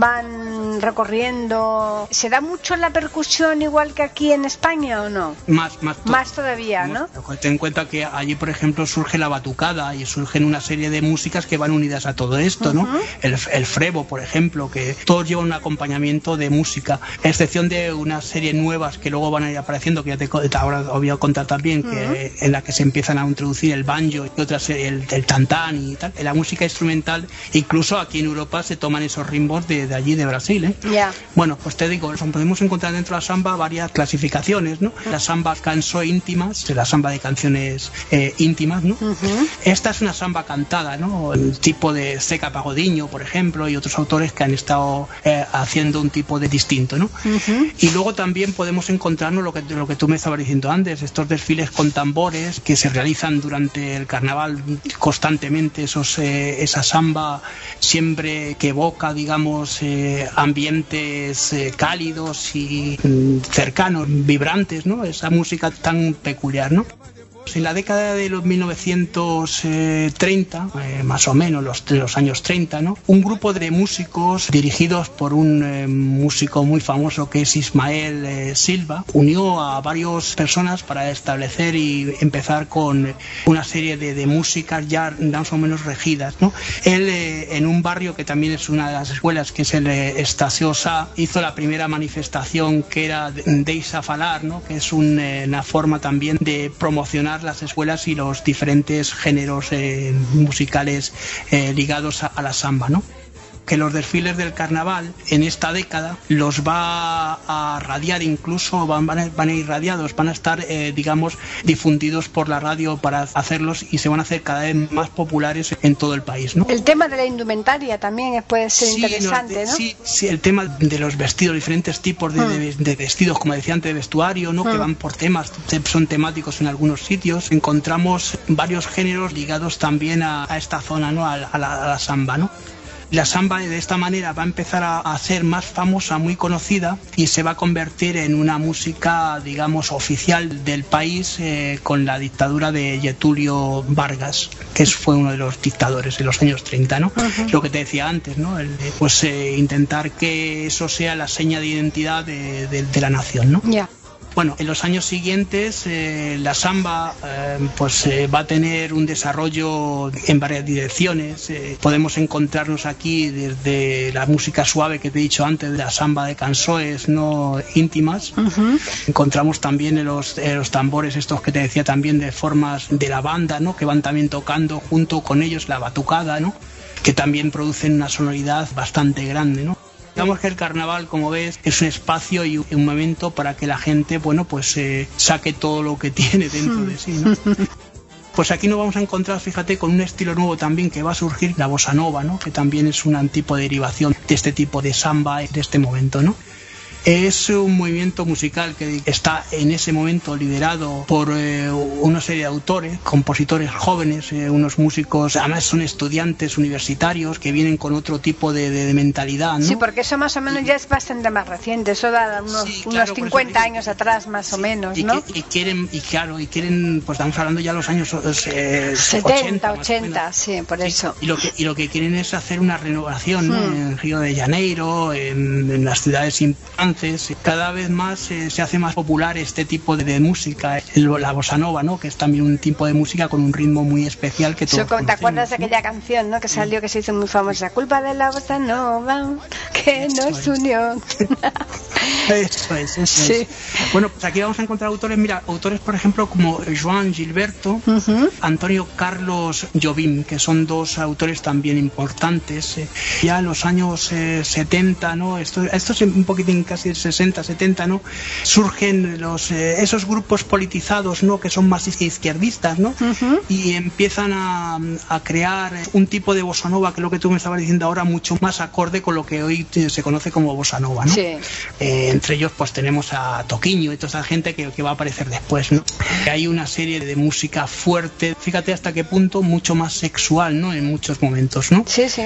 van recorriendo, ¿se da mucho la percusión igual que aquí en España o no? Más, más, to- más todavía, ¿no? Ten en cuenta que allí, por ejemplo, surge la batucada y surgen una serie de músicas que van unidas a todo esto, ¿no? Uh-huh. El, el frevo, por ejemplo, que todos llevan un acompañamiento de música, a excepción de una serie nuevas que luego van a ir apareciendo, que ya te, ahora os voy a contar también, uh-huh. que en la que se empiezan a introducir el banjo y otras, el, el tantán y tal. En la música instrumental, incluso aquí en Europa se toman esos ritmos de, de allí, de Brasil, ¿eh? Yeah. Bueno, pues te digo, podemos encontrar dentro de la samba varias clasificaciones, ¿no? La samba cançó íntimas, la samba de canciones eh, íntimas, ¿no? Uh-huh. Esta es una samba cantada, ¿no? El tipo de Seca Pagodiño, por ejemplo, y otros autores que han estado eh, haciendo un tipo de distinto, ¿no? Uh-huh. Y luego también podemos encontrarnos lo que, lo que tú me estabas diciendo antes, estos desfiles con tambores que se realizan durante el carnaval constantemente, esos, eh, esa samba siempre que evoca, digamos, eh, ambientes eh, cálidos y mm, cercanos, vibrantes, ¿no? Esa música tan peculiar, ¿no? En la década de los mil novecientos treinta, eh, más o menos los, los años treinta, ¿no? Un grupo de músicos dirigidos por un eh, músico muy famoso que es Ismael eh, Silva unió a varias personas para establecer y empezar con una serie de, de músicas ya más o menos regidas, ¿no? Él eh, en un barrio que también es una de las escuelas, que es el eh, Estació Sá, hizo la primera manifestación que era Deixa Falar, ¿no? Que es un, eh, una forma también de promocionar las escuelas y los diferentes géneros eh, musicales eh, ligados a, a la samba, ¿no? Que los desfiles del carnaval en esta década los va a radiar, incluso van, van, a, van a ir radiados, van a estar, eh, digamos, difundidos por la radio para hacerlos y se van a hacer cada vez más populares en todo el país, ¿no? El tema de la indumentaria también puede ser sí, interesante, no, de, ¿no? Sí, sí, el tema de los vestidos, diferentes tipos de, mm. de, de vestidos, como decía antes, de vestuario, ¿no? Mm. Que van por temas, son temáticos en algunos sitios. Encontramos varios géneros ligados también a, a esta zona, ¿no? A, a, la, a la samba, ¿no? La samba de esta manera va a empezar a, a ser más famosa, muy conocida, y se va a convertir en una música, digamos, oficial del país eh, con la dictadura de Getúlio Vargas, que fue uno de los dictadores en los años treinta, ¿no? Uh-huh. Lo que te decía antes, ¿no? El de, pues eh, intentar que eso sea la seña de identidad de, de, de la nación, ¿no? Ya. Yeah. Bueno, en los años siguientes eh, la samba eh, pues eh, va a tener un desarrollo en varias direcciones. Eh, podemos encontrarnos aquí desde la música suave que te he dicho antes, de la samba de canções no íntimas. Uh-huh. Encontramos también en los, en los tambores estos que te decía también de formas de la banda, ¿no? Que van también tocando junto con ellos la batucada, ¿no? Que también producen una sonoridad bastante grande, ¿no? Digamos que el carnaval, como ves, es un espacio y un momento para que la gente, bueno, pues eh, saque todo lo que tiene dentro de sí, ¿no? Pues aquí nos vamos a encontrar, fíjate, con un estilo nuevo también que va a surgir, la bossa nova, ¿no? Que también es un tipo de derivación de este tipo de samba de este momento, ¿no? Es un movimiento musical que está en ese momento liderado por eh, una serie de autores, compositores jóvenes, eh, unos músicos, además son estudiantes universitarios que vienen con otro tipo de, de, de mentalidad, ¿no? Sí, porque eso más o menos ya es bastante más reciente, eso da unos, sí, claro, unos cincuenta años atrás más sí, o menos, y ¿no? Que, y quieren, y claro, y quieren, pues estamos hablando ya de los años eh, setenta, ochenta, sí, por eso. Y, y, lo que, y lo que quieren es hacer una renovación, ¿no? Hmm. En Río de Janeiro, en, en las ciudades importantes. Cada vez más eh, se hace más popular este tipo de, de música, el, la bossa nova, ¿no? Que es también un tipo de música con un ritmo muy especial que todos conocemos, ¿te acuerdas de ¿no? aquella canción, ¿no? Que salió, que se hizo muy famosa, culpa de la bossa nova que eso nos es. unió? Eso es, eso sí. es. Bueno, pues aquí vamos a encontrar autores, mira, autores por ejemplo como Joan Gilberto, uh-huh. Antonio Carlos Jobim, que son dos autores también importantes. Eh, ya en los años eh, setenta, ¿no? Esto, esto es un poquitín casi sesenta, setenta, ¿no? Surgen los eh, esos grupos politizados, ¿no? Que son más izquierdistas, ¿no? Uh-huh. Y empiezan a, a crear un tipo de bossa nova, que es lo que tú me estabas diciendo ahora, mucho más acorde con lo que hoy se conoce como bossa nova, ¿no? Sí. Eh, entre ellos pues tenemos a Toquinho y toda esa gente que, que va a aparecer después, ¿no? Hay una serie de música fuerte, fíjate hasta qué punto, mucho más sexual, ¿no? En muchos momentos, ¿no? Sí, sí.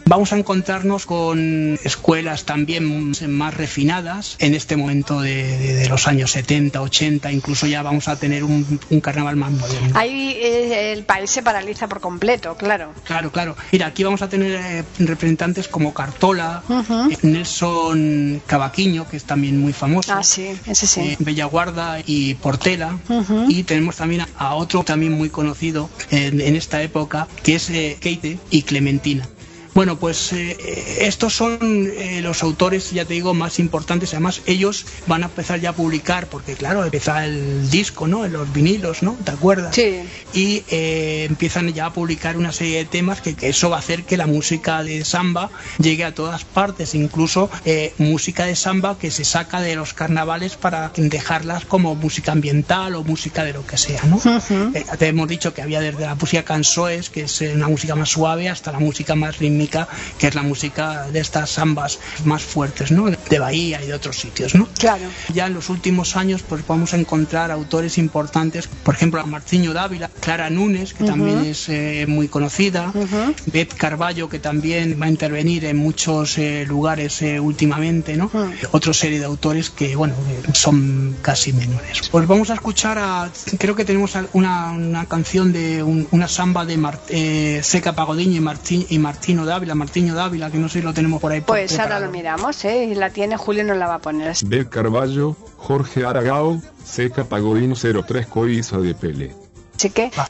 Vamos a encontrarnos con escuelas también más refinadas en este momento de, de, de los años setenta, ochenta, incluso ya vamos a tener un, un carnaval más moderno. Ahí eh, el país se paraliza por completo, claro. Claro, claro. Mira, aquí vamos a tener eh, representantes como Cartola, uh-huh. eh, Nelson Cavaquinho, que es también muy famoso. Ah, sí, ese sí. Eh, Bellaguarda y Portela. Uh-huh. Y tenemos también a, a otro también muy conocido en, en esta época, que es eh, Keite y Clementina. Bueno, pues eh, estos son eh, los autores, ya te digo, más importantes. Además, ellos van a empezar ya a publicar, porque claro, empieza el disco, ¿no? En los vinilos, ¿no? ¿Te acuerdas? Sí. Y eh, empiezan ya a publicar una serie de temas que, que eso va a hacer que la música de samba llegue a todas partes, incluso eh, música de samba que se saca de los carnavales para dejarlas como música ambiental o música de lo que sea, ¿no? Uh-huh. Eh, te hemos dicho que había desde la música cansoes, que es una música más suave, hasta la música más rítmica, que es la música de estas sambas más fuertes, ¿no? De Bahía y de otros sitios, ¿no? Claro. Ya en los últimos años pues vamos a encontrar autores importantes, por ejemplo a Martiño Dávila, Clara Núñez, que uh-huh. también es eh, muy conocida, uh-huh. Beth Carballo, que también va a intervenir en muchos eh, lugares eh, últimamente, ¿no? Uh-huh. Otra serie de autores que, bueno, eh, son casi menores. Pues vamos a escuchar a, creo que tenemos una, una canción de un, una samba de Mar, eh, Seca Pagodiño y, Martín, y Martino Dávila, Martiño Dávila, que no sé si lo tenemos por ahí. Pues preparado. Ahora lo miramos, ¿eh? Y la tiene Julio, nos la va a poner. Bel Carballo, Jorge Aragao, Seca Pagodiño cero tres Coiza de Pelé. ¿Sí qué? Ah.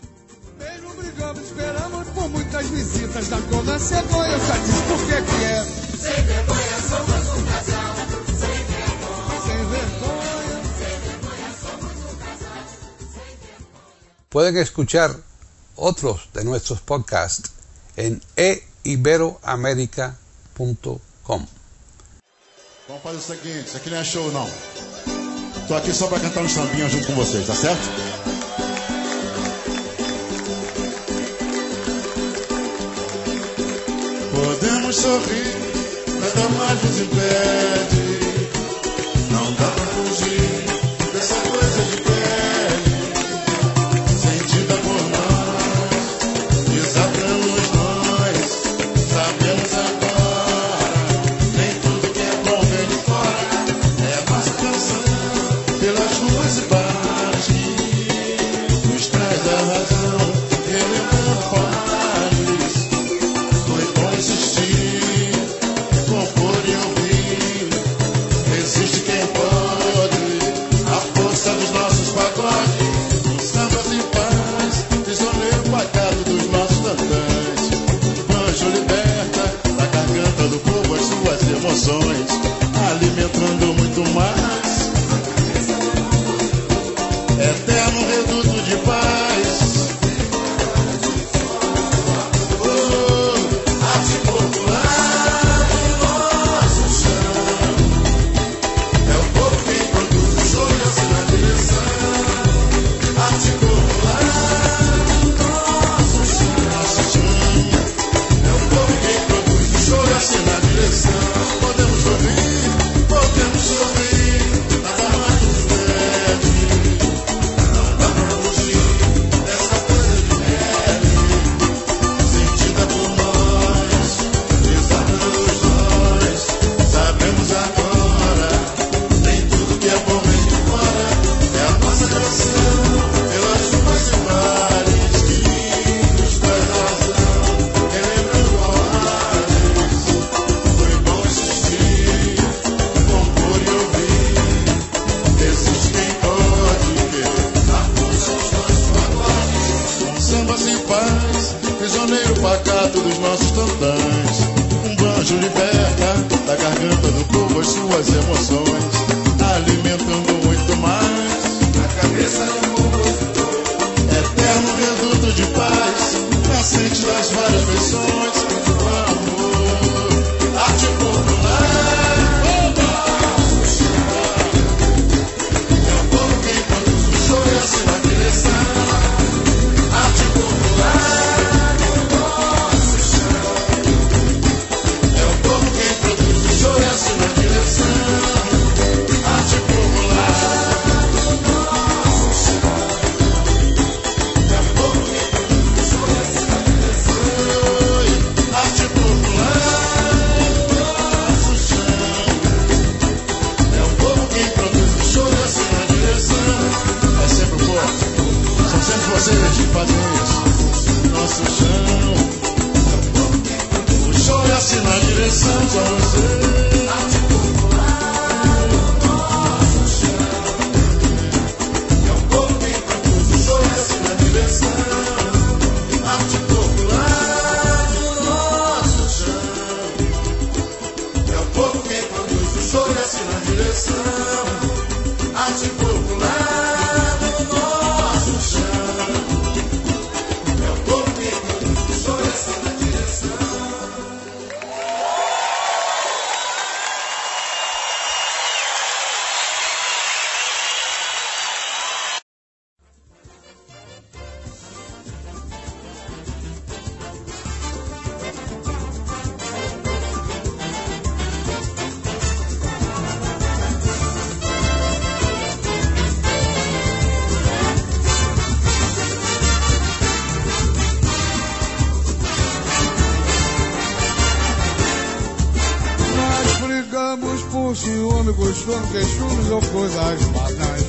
Esperamos por muitas visitas da Cona Cegonha, eu já disse por que que é. Sem vergonha somos um casal, sem vergonha. Sem vergonha. Sem vergonha somos um casal, sem vergonha. Pueden escuchar otros de nuestros podcasts en e iberoamerica ponto com. Vamos fazer o seguinte, isso aqui não é show não. Tô aqui só para cantar um sambinha junto com vocês, tá certo? Podemos sorrir, nada mais nos impede. Não dá pra fugir dessa coisa de pele, sentida por nós, desatamos nós, sabemos agora, nem tudo que é bom vem de fora. É nossa canção pelas ruas e bares que nos traz a razão, relembrando fares. Foi bom existir, compor e ouvir. Existe quem pode, a força dos nossos pagodes. Um samba sem paz, prisioneiro pagado dos nossos tantãs. O anjo liberta da garganta do povo as suas emoções, alimentando muito mais. Eterno reduto de paz. Oh, arte popular do nosso chão. É o povo quem produz o show e assina a direção. Arte popular do nosso chão. É o povo quem produz o show e assina a direção. Podemos ouvir, podemos sorrir, nada mais nos impede. Não dá pra fugir dessa coisa de pele, sentida por nós, desatamos nós, sabemos agora, nem tudo que é bom vem de fora. É a nossa canção pelas ruas e bares que nos traz a razão, relembrando fares. Foi bom existir, compor e ouvir. Existe quem pode ver a força dos nossos pagodes. Um samba sem paz, prisioneiro pacato dos nossos tantãs. Um banjo liberta da garganta do povo as suas emoções, alimentando muito mais a cabeça do compositor. Eterno reduto de paz, nascente das várias versões. O amor, arte popular. É o povo quem produz o show e assina a direção. Arte popular do nosso chão. É o povo quem produz o show e assina a direção. Arte popular do nosso chão. É o povo quem produz o show e assina a direção. interessante a você. Arte popular do nosso chão. É um povo que produz o show e assim na direção. Arte popular do nosso chão. É um povo que produz o show e assim na direção. Arte popular do nosso chão. É um povo que produz o show e assim na direção. Nós brigamos por ciúme, costume, queixumes ou coisas banais.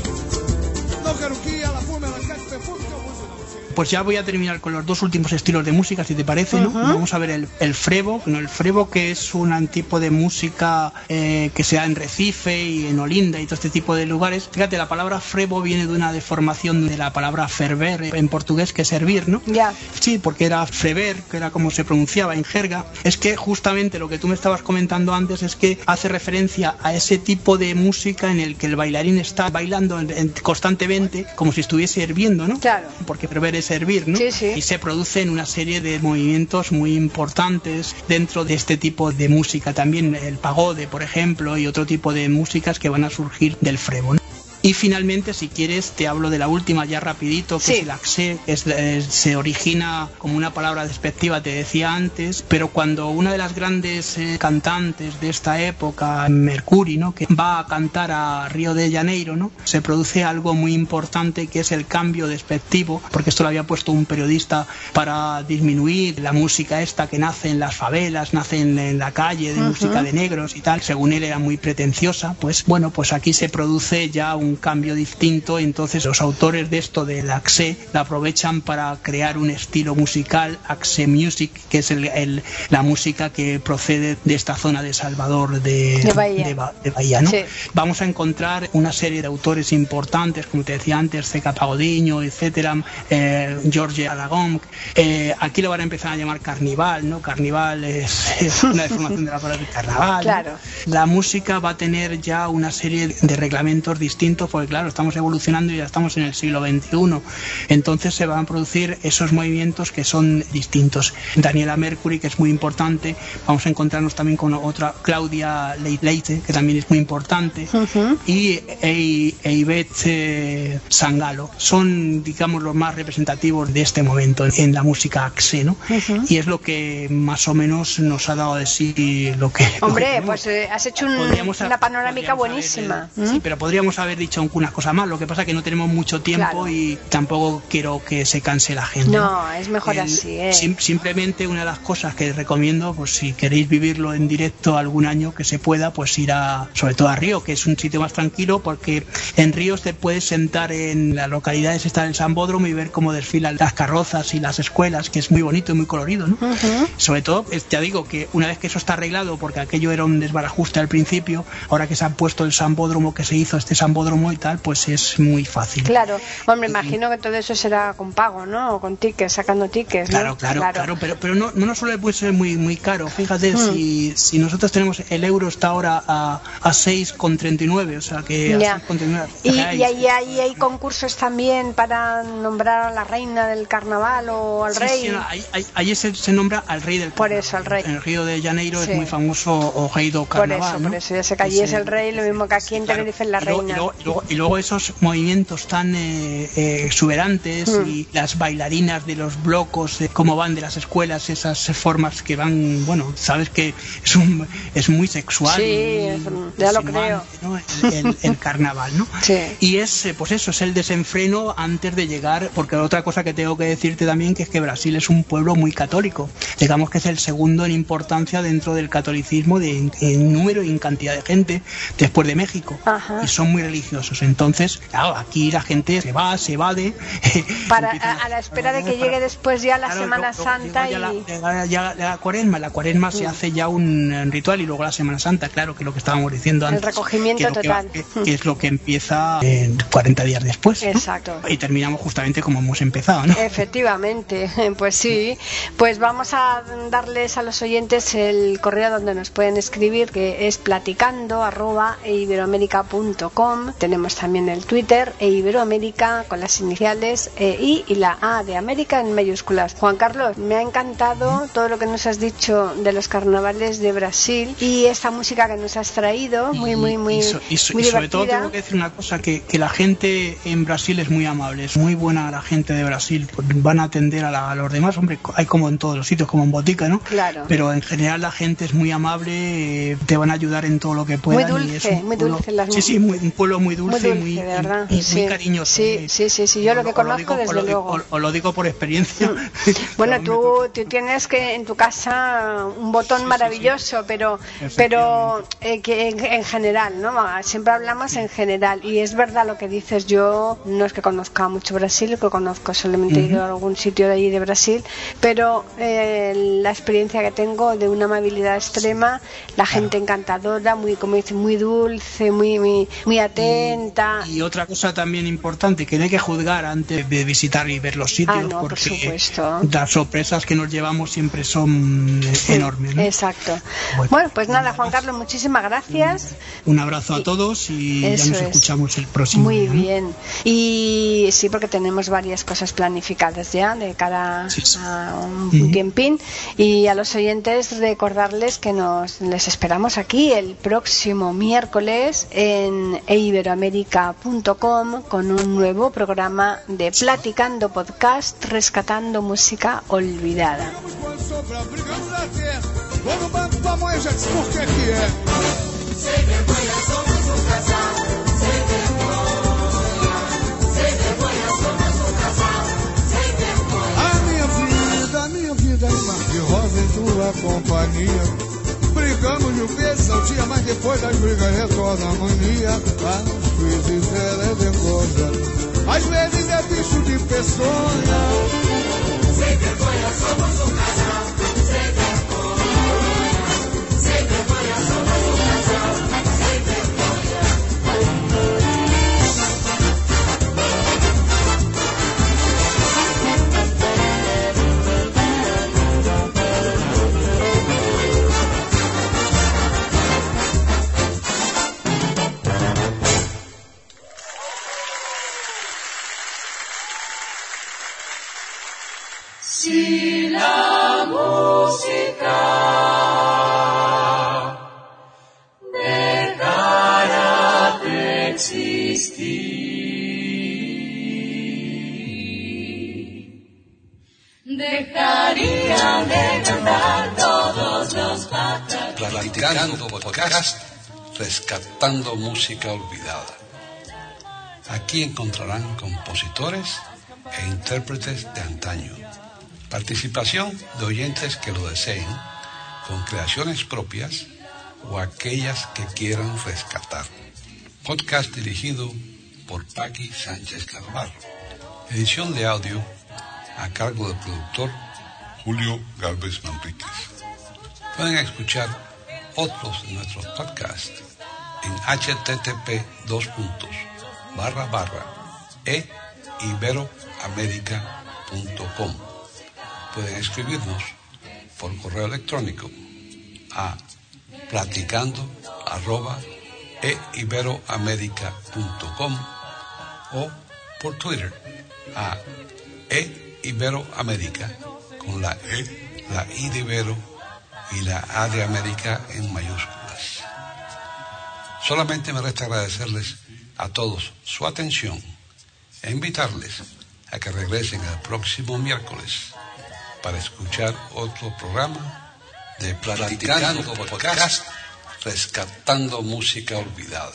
Não quero que ela fume, ela quer que perfume, que eu uso não. Pues ya voy a terminar con los dos últimos estilos de música, si te parece, ¿no? Ujú. Vamos a ver el, el frevo, ¿no? El frevo, que es un tipo de música eh, que se da en Recife y en Olinda y todo este tipo de lugares. Fíjate, la palabra frevo viene de una deformación de la palabra ferver en portugués, que es hervir, ¿no? Ya. Sí, porque era frever, que era como se pronunciaba en jerga. Es que justamente lo que tú me estabas comentando antes es que hace referencia a ese tipo de música en el que el bailarín está bailando en- en- constantemente como si estuviese hirviendo, ¿no? Claro. Porque ferver es hervir, ¿no? Sí, sí. Y se producen una serie de movimientos muy importantes dentro de este tipo de música. También el pagode, por ejemplo, y otro tipo de músicas que van a surgir del frevo, ¿no? Y finalmente, si quieres, te hablo de la última ya rapidito, que Sí. es el axé, que es, eh, se origina como una palabra despectiva, te decía antes, pero cuando una de las grandes eh, cantantes de esta época, Mercury, ¿no? que va a cantar a Río de Janeiro, ¿no? se produce algo muy importante, que es el cambio despectivo, porque esto lo había puesto un periodista para disminuir la música esta que nace en las favelas, nace en, en la calle, de Ujú. música de negros y tal, según él era muy pretenciosa. Pues bueno, pues aquí se produce ya un cambio distinto. Entonces los autores de esto del axé la aprovechan para crear un estilo musical, axé music, que es el, el- la música que procede de esta zona de Salvador de, De Bahía. de Ba- de Bahía, ¿no? Sí. Vamos a encontrar una serie de autores importantes, como te decía antes, Zeca Pagodinho, etcétera, eh, Jorge Aragón. Eh, aquí lo van a empezar a llamar carnival, ¿no? Carnival es, es una deformación de la palabra carnaval, ¿no? Claro. La música va a tener ya una serie de reglamentos distintos, porque claro, estamos evolucionando y ya estamos en el siglo veintiuno. Entonces se van a producir esos movimientos que son distintos. Daniela Mercury, que es muy importante. Vamos a encontrarnos también con otra, Claudia Leite, que también es muy importante. Ujú. Y e, e Ivette eh, Sangalo. Son, digamos, los más representativos de este momento en, en la música axé, ¿no? Ujú. Y es lo que más o menos nos ha dado de sí lo que... lo que Hombre, tenemos. pues eh, has hecho un- Podríamos ha- una panorámica podríamos haber, buenísima. eh, ¿Mm? Sí, pero podríamos haber dicho algunas cosas más. Lo que pasa es que no tenemos mucho tiempo, Claro. y tampoco quiero que se canse la gente. No, es mejor El- así, ¿eh? sim- simplemente una de las cosas que recomiendo, pues si queréis vivirlo en directo algún año que se pueda, pues ir a, sobre todo a Río, que es un sitio más tranquilo, porque en Río te puedes sentar en las localidades, estar en el Sambódromo y ver cómo desfilan las carrozas y las escuelas, que es muy bonito y muy colorido, ¿no? Ujú. Sobre todo, es- ya digo que una vez que eso está arreglado, porque aquello era un desbarajuste al principio, ahora que se han puesto el sambódromo, que se hizo este sambódromo y tal, pues es muy fácil. Claro, hombre, imagino que todo eso será con pago, ¿no? O con tickets, sacando tickets, ¿no? Claro, claro, claro, pero, pero no, no nos suele puede ser muy, muy caro. Fíjate, Mm. si, si nosotros tenemos, el euro está ahora a, a seis con treinta y nueve, o sea que a Ya. seis con treinta y nueve. Y, Fijáis. y ahí, ahí hay concursos también para nombrar a la reina del carnaval o al Sí, rey. sí, no, ahí, ahí- ahí se, se nombra al rey del Por carnaval. eso, al rey. En el Río de Janeiro Sí. es muy famoso o rey do Por carnaval, eso, ¿no? por eso, ya sé que allí es Ese- el rey, lo mismo que aquí en Claro. Tenerife es la Y luego- reina. Y luego, y luego- y luego esos movimientos tan eh, eh, exuberantes, Mm. y las bailarinas de los blocos, de cómo van de las escuelas, esas formas que van, bueno, sabes que es un es muy sexual. Sí, y es- ya lo extenuante, creo. ¿no? El, el- el carnaval, ¿no? Sí. Y es, eh, pues eso, es el desenfreno antes de llegar, porque otra cosa que tengo que decirte también, que es que Brasil es un pueblo muy católico. Digamos que es el segundo en importancia dentro del catolicismo, de, en, en número y en cantidad de gente, después de México. Ajá. Y son muy religiosos. maravillosos. Entonces, claro, aquí la gente se va, se evade. Para, a, a la espera de que llegue después ya la Claro, Semana luego Santa llega y... ya la, ya la- ya la cuaresma, la cuaresma se Mm. hace ya un, eh, ritual y luego la Semana Santa, claro, que es lo que estábamos diciendo El antes. recogimiento que es lo que va- total. que- que es lo que empieza eh, cuarenta días después. ¿no? Exacto. Y terminamos justamente como hemos empezado, ¿no? Efectivamente, pues sí. Pues vamos a darles a los oyentes el correo donde nos pueden escribir, que es platicando arroba eiberoamerica punto com. Tenemos también el Twitter e Iberoamérica con las iniciales E I y la A de América en mayúsculas. Juan Carlos, me ha encantado todo lo que nos has dicho de los carnavales de Brasil y esta música que nos has traído, muy, muy, muy, y, so- y so- muy y sobre todo divertida. tengo que decir una cosa, que, que la gente en Brasil es muy amable, es muy buena la gente de Brasil, van a atender a, la- a los demás, hombre, co- hay como en todos los sitios, como en botica, ¿no? Claro. Pero en general la gente es muy amable, eh, te van a ayudar en todo lo que puedan. Muy y es dulce, un muy pueblo- dulce las Sí, sí, muy- un pueblo muy Muy dulce, dulce, muy, de verdad. y muy Sí. cariñoso. Sí, eh. sí, sí, sí, yo lo que Os lo conozco digo- os desde lo digo- luego. os- os lo digo por experiencia. Bueno, tú, tú tienes que en tu casa un botón maravilloso, pero pero eh, que en, en general, ¿no? Siempre hablamos en general y es verdad lo que dices. Yo no es que conozca mucho Brasil, lo que conozco solamente he ido a algún sitio de allí de Brasil, pero eh, la experiencia que tengo de una amabilidad extrema, la gente encantadora, muy como dice, muy dulce, muy muy, muy atenta. Y otra cosa también importante, que no hay que juzgar antes de visitar y ver los sitios, Ah, no, por porque supuesto. las sorpresas que nos llevamos siempre son eh, enormes, ¿no? Exacto. Bueno, pues nada, Juan Carlos, muchísimas gracias. Un abrazo a todos y ya Eso nos es. escuchamos el próximo Muy día, ¿no? bien. Y sí, porque tenemos varias cosas planificadas ya de cara a un Ujú. tiempín. Y a los oyentes recordarles que nos les esperamos aquí el próximo miércoles en eiberoamerica punto com con un nuevo programa de Platicando Podcast, rescatando música olvidada. Quando sopra, brigamos até. Quando bate tamanho, já disse por que que é. Sem vergonha somos um casal, sem vergonha. Sem vergonha somos um casal, sem vergonha. A minha vida, a minha vida é mar de rosa em tua companhia. Brigamos mil vezes ao dia, mas depois das brigas retorna a mania. Às vezes ela é dengosa, às vezes é bicho de peçonha. Sem vergonha somos um casal, sem vergonha. Sem vergonha somos um casal, sem vergonha. Si la música dejara de existir, dejarían de cantar todos los pájaros. Platicando podcast, rescatando música olvidada. Aquí encontrarán compositores e intérpretes de antaño. Participación de oyentes que lo deseen, con creaciones propias o aquellas que quieran rescatar. Podcast dirigido por Paqui Sánchez Carvalho. Edición de audio a cargo del productor Julio Galvez Manríquez. Pueden escuchar otros de nuestros podcasts en http dos puntos barra barra e iberoamerica punto com. Pueden escribirnos por correo electrónico a platicando arroba e iberoamerica punto com o por Twitter a e iberoamerica con la E, la I de Ibero y la A de América en mayúsculas. Solamente me resta agradecerles a todos su atención e invitarles a que regresen el próximo miércoles para escuchar otro programa de Platicando Podcast, rescatando música olvidada.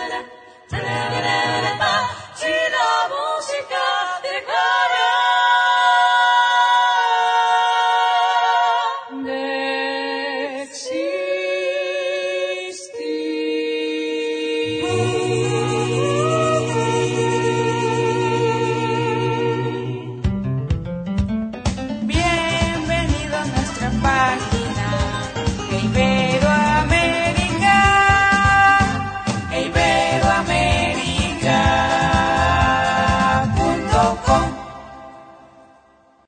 Si la música dejara de existir. baby.